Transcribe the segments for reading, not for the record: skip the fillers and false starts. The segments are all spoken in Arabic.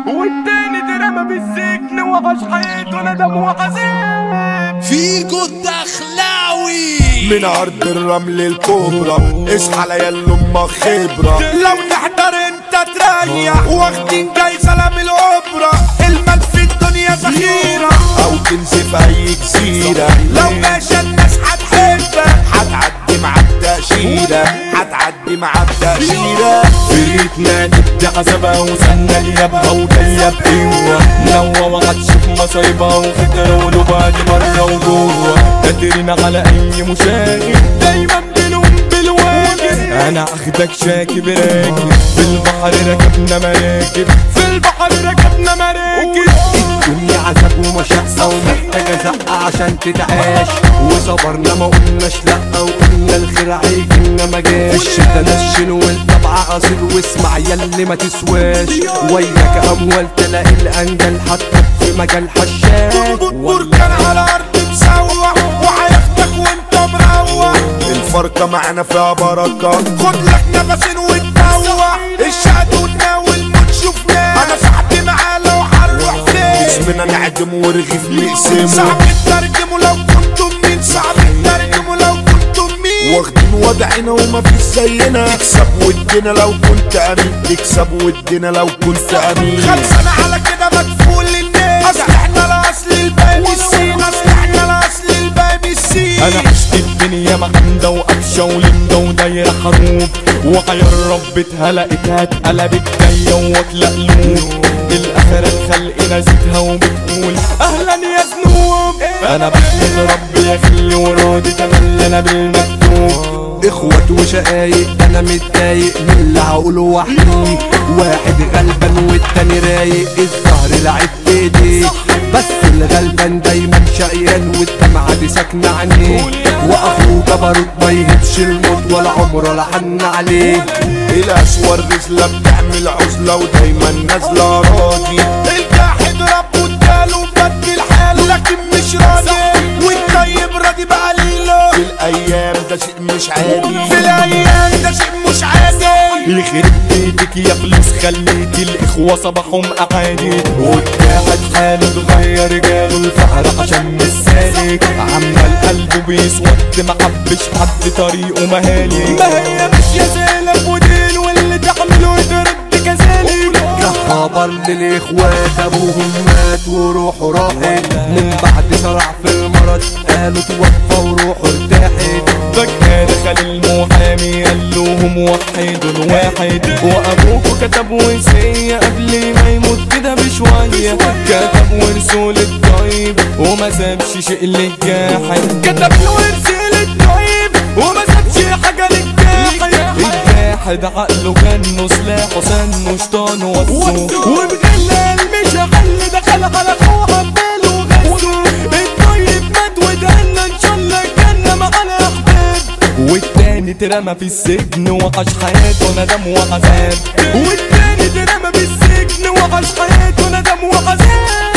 والتاني اترمى بالسجن وعاش حياته ندم وحزين. فيكو الدخلاوي من ارض الرمل الكبرى، اصحى ليال امك خبرة. لو تحضر انت تريح، واخدين جايزة من الاوبرا. المال في الدنيا ذخيرة، او كنز في اي جزيرة. لو ماشى الناس هتحبك، هتعدي مع التأشيرة، هتعدي مع التأشيرة. فريقنا نبدأ عزبها وسنة ليابها وجاية بقوة. نوى وهتشوف مصايبها وفكرة ولوبها دي برا وجوه. قادرين على أي مشاغل، دايما بنقوم بالواجب. أنا أخدك شاكب راكب، في البحر ركبنا مراكب، في البحر ركبنا مراكب. الدنيا عذاب ومشقة ومحتاجة زقة عشان تتعاش، وصبرنا ما قلناش لأ وقلنا الخير هيجيلنا مجاش. الشتا نشن والطبع أصيل واسمع ياللي ما تسواش. وياك أموال تلاقي الأنجل حتى في مجال حشاش. بركان على أرض مسوح وهياخدك وانت مروح. الفرقة معنا فيها بركة، خد لك نفسين وتروح. الشهد وتناول وتشوفنا، أنا صاحبي معاه لو هنروح فين. اسمنا نعدم ورغيف نقسمه. صعب تترجموا لو كنتم مين، صعب تترجموا لو كنتم مين. واخدين وضعنا وما فيش زينا، تكسب ودنا لو كنت امين، تكسب ودنا لو كنت امين. خلصنا على كده مدفون للناس، اصل احنا الاصل الباقي السين، اصل احنا الاصل الباقي السين. أنا عشت الدنيا محمدة وقفشة ولمدة ودايرة حروب، وعيال رب اتهلقتها اتقلبت جاية واكلة قلوب. الآخرة الخلق نزيتها وبتقول أهلا يا ذنوب. أنا بحمد ربي يخلي وراضي تملنا بالمكتوب. اخوات وشقايق انا متضايق من اللي هقوله وحدي. واحد غلبان والتاني رايق، الظهر لعب بايديه. بس الغلبان دايما شقيان والدمعة دي ساكنة عينيه. واخوه جبروت ما يهبش الموت ولا عمره لا حن عليه. الاسوار رزلة بتعمل عزلة ودايما نازلة راضي. الجاحد ربه اداله وبدل حاله لكن مش راضي، والطيب راضي بقليله. في الايام ده شيء مش عادي، في الايام ده شيء مش عادي. يخرب بيتك يا فلوس خليتي الإخوة صباحهم أعادي. والجاحد حاله اتغير جاله الفقر عشان مش سالك. عمال قلبه بيسود محبش حد طريقه مهالي. ما هي ماشية زالك ودين واللي تعمله يترد كذلك. خبر للاخوات ابوهم مات وروحه راحت. من بعد صرع في المرض قالوا توفى وروحه ارتاحت. فجأة دخل المحامي قال لهم وحدوا الواحد. وأبوكوا كتب وصية قبل ما يموت كده بشوية. كتب ورثه للطيب وما سابش شيء للجاحد. كتب ورثه للطيب وما سابش حاجة للجاحد. الجاحد عقله كانه سلاحه سنه شطانه وصوه. وبغلال مش غل دخل على اخوه عماله وغزه. الطيب مات واتهنى ان شاء الله الجنة مع الاحباب. والتاني اترمى في السجن وعاش حياته ندم وعذاب. والتاني اترمى في السجن وعاش حياته ندم وعذاب.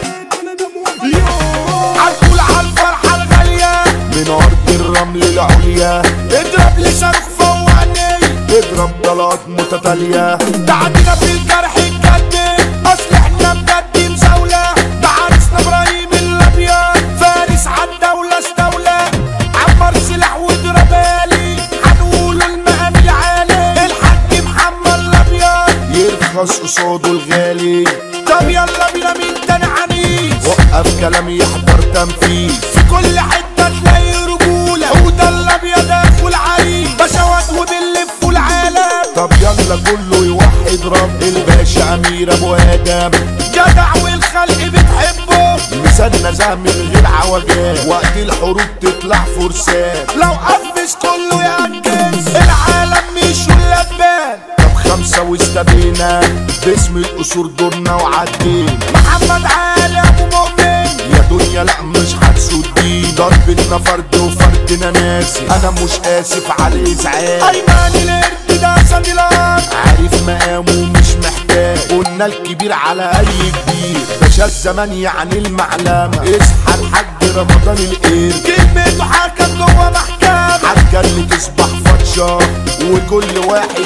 عالقول عالفرحة الغالية، من ارض الرمل العليا. اضرب لي صاروخ فوق عيني، اضرب طلقات متتالية. تعدينا في الجرح الجد، اصل احنا بجد مزاولة. ده عريسنا ابراهيم الابيض، فارس عالدولة استولى. عمر سلاح واضرب آلي، هنقوله المقام العالي. الحاج محمد الابيض يرخص قصاده الغالي. طب يلا بينا مين تاني عنيف، وقف كلامي يحضر تنفيذ. في كل حتة تلاقي رجولة. وده الابيض اخو العريس، بشوات وبنلفوا العالم. طب يلا كله يوحد رب الباشا امير ابو ادم. جدع والخلق بتحبه، مثالنا زه من غير عوجات. وقت الحروب تطلع فرسان، لو قفش كله يعجز. العالم مش اللبان. طب خمسة واستبينا باسم القصور دورنا وعدينا. محمد علي ابو مؤمن، يا دنيا لا مش هتسدين. ضربتنا فرد وفردنا ناسي، انا مش اسف على الازعاج. ايمن القرد ده سند الارض، عارف مقامه مش محتاج. قلنا الكبير على اي كبير، باشا الزمان يعني المعلمة. اصحى الحاج رمضان القرد، كلمته حكم جوه محكمة. حاجة اللي تصبح فتشة وكل واحد فيك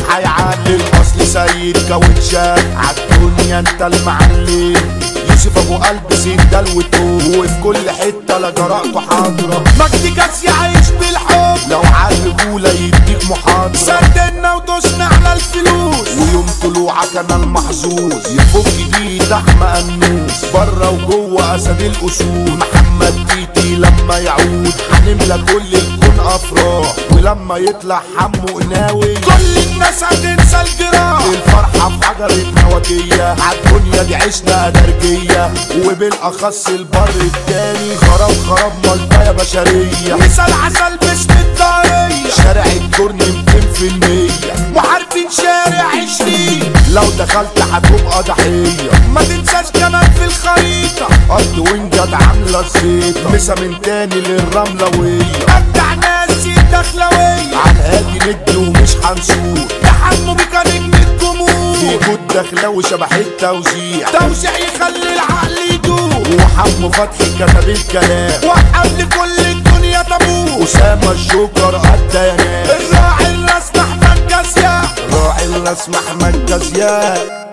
هيعلي الاصل سيد كاوتشات عالدنيا انت المعلم يوسف ابو قلب سندال وتوب وفي كل حته لا جرأته حاضره مجدي كاس يعيش بالحب لو عالرجوله يديك محاضره سددنا ودوسنا على الفلوس ويوم طلوعك انا المحظوظ يفك دي تحت انوس بره وجوه اسد الاسود محمد تيتي لما يعود هنملى كل الكون افراح ولما يطلع حمو قناوي كل الناس هتنسى الجراح الفرحه في حجر النواتيه عالدنيا دي عشنا درجيه وبالاخص البر التاني خراب خراب ملطيه بشريه مثال عسل باسم الدارية شارع الجرن 200% محاربين شارع 20 لو دخلت هتبقى ضحيه ما تنساش كمان في الخريطة ارض وينجد عامله الزيطه مسا من تاني للرملويه ابدع ناسي الدخلوية عالهادي ندي ومش هنسوق تحموا بك نجم الجمهور في جود دخلاوي شبح التوزيع توزيع يخلي العقل يدور وحمو فتحي كتب الكلام وقف لكل الدنيا تموت اسامه الجوكر قد يا ناس الراعي الرسم احمد جزية راعي الرسم احمد جزيان